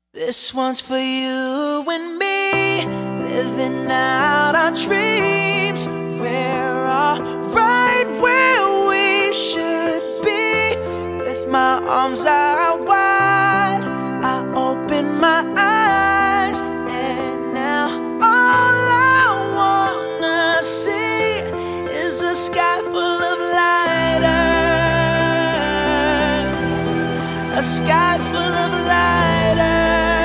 This one's for you and me, living out our dreams. We're all right where we should be. With my arms out wide, I open my eyes, and now all I wanna see is a sky full of lighters, a sky full of lighters.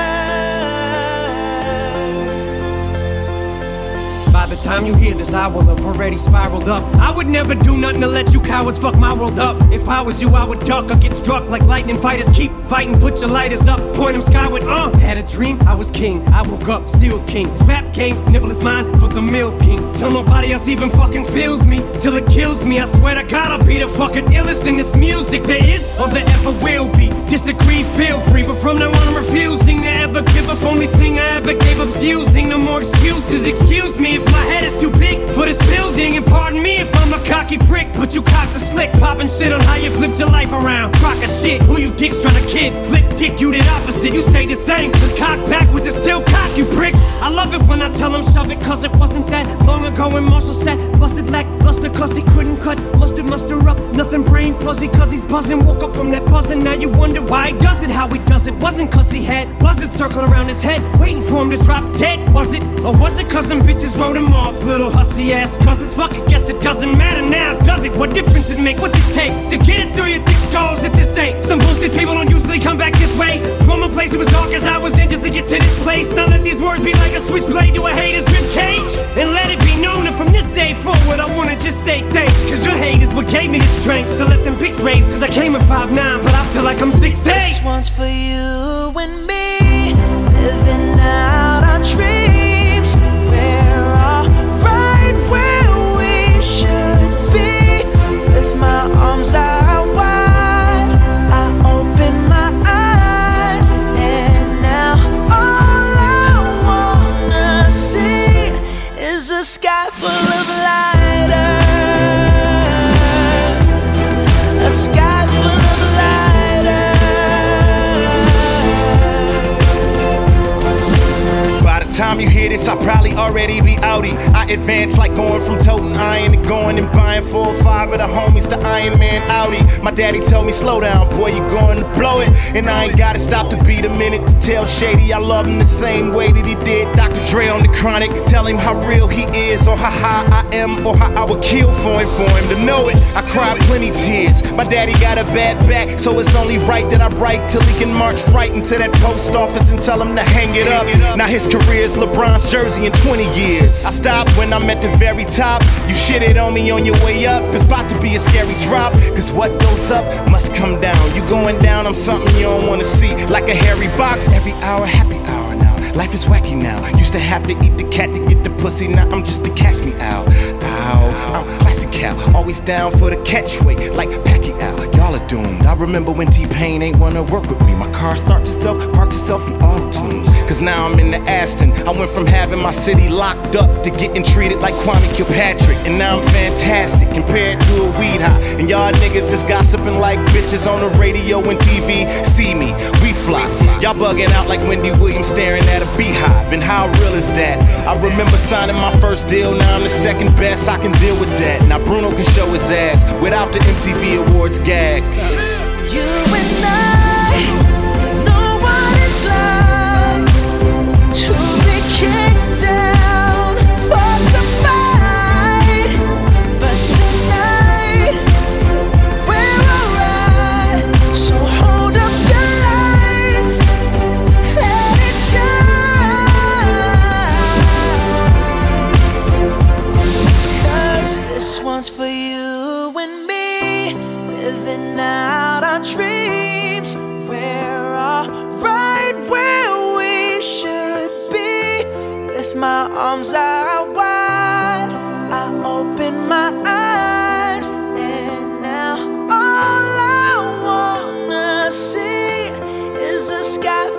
By the time you hear this, I will have already spiraled up. I would never do nothing to let you cowards fuck my world up. If I was you, I would duck or get struck like lightning fighters. Keep fighting, put your lighters up, point them skyward. Had a dream, I was king. I woke up, still king. This rap game's nibble is mine for the milking. Till nobody else even fucking feels me, till it kills me. I swear to God, I'll be the fucking illest in this music there is or there ever will be. Disagree, feel free, but from now on I'm refusing to ever give up. Only thing I ever gave up's using. No more excuses. Excuse me if my head is too big for this building, and pardon me if I'm a cocky prick, but you cocks are slick, popping shit on how you flipped your life around. Crock of shit, who you dicks trying to kid? Flip dick, you did opposite, you stayed the same. Cause cock backwards is still cock, you pricks. I love it when I tell them shove it, cause it wasn't that long ago when Marshall said flustered lackluster cause he couldn't cut mustard muster up, nothing brain fuzzy cause he's buzzing. Woke up from that buzzing, now you wonder why he does it, how he does it. Wasn't cause he had buzzards circling around his head waiting for him to drop dead, was it? Or was it cause some bitches wrote him off, little hussy ass? Cause it's fuck, I guess it doesn't matter now, does it? What difference it make? What's it take to get it through your thick skulls if this ain't some bullshit? People don't usually come back this way from a place that was dark as I was in just to get to this place. Now let these words be like a switchblade to a hater's ribcage, and let it be known that from this day forward I wanna just say thanks, cause your hate is what gave me the strength. So let them pics raise, cause I came at 5'9", but I feel like I'm 6'8". This one's for you and me, living out our dreams. We're all right where we should be. With my arms out wide, I open my eyes, and now all I wanna see is a sky full of lighters, a sky full of lighters. By the time you hear this, I'll probably already be outie. I advance like going from toting iron to going and buying 4 or 5 of the homies to Iron Man Audi. My daddy told me, slow down, boy, you going to blow it. And I ain't gotta stop to beat a minute to tell Shady I love him the same way that he did Dr. Dre on the Chronic. Tell him how real he is, or how high I am, or how I would kill for him to know it. I cried plenty tears. My daddy got a bad back, so it's only right that I write till he can march right into that post office and tell him to hang it up. Now his career's LeBron's jersey in 20 years. I stopped when I'm at the very top. You shitted on me on your way up, it's about to be a scary drop. Cause what goes up must come down. You going down, I'm something you don't wanna see. Like a hairy box, every hour, happy hour now. Life is wacky now. Used to have to eat the cat to get the pussy, now I'm just a catch me out. Ow, I'm classic cow, always down for the catchweight, like Pacquiao. Y'all are doomed. I remember when T-Pain ain't wanna work with me. My car starts itself, parks itself in auto-tunes. Cause now I'm in the Aston. I went from having my city locked up to getting treated like Kwame Kilpatrick. And now I'm fantastic compared to a weed high. And y'all niggas just gossiping like bitches on the radio and TV. See me, we fly. Y'all bugging out like Wendy Williams staring at a beehive. And how real is that? I remember signing my first deal, now I'm the second best, I can deal with that. Now Bruno can show his ass without the MTV Awards gag. You and I know what it's like to be kicked down, forced to fight. But tonight we're alright, so hold up your lights, let it shine. Cause this one's for you and me, living out our dreams. We're all right where we should be. With my arms out wide, I open my eyes, and now all I wanna see is a sky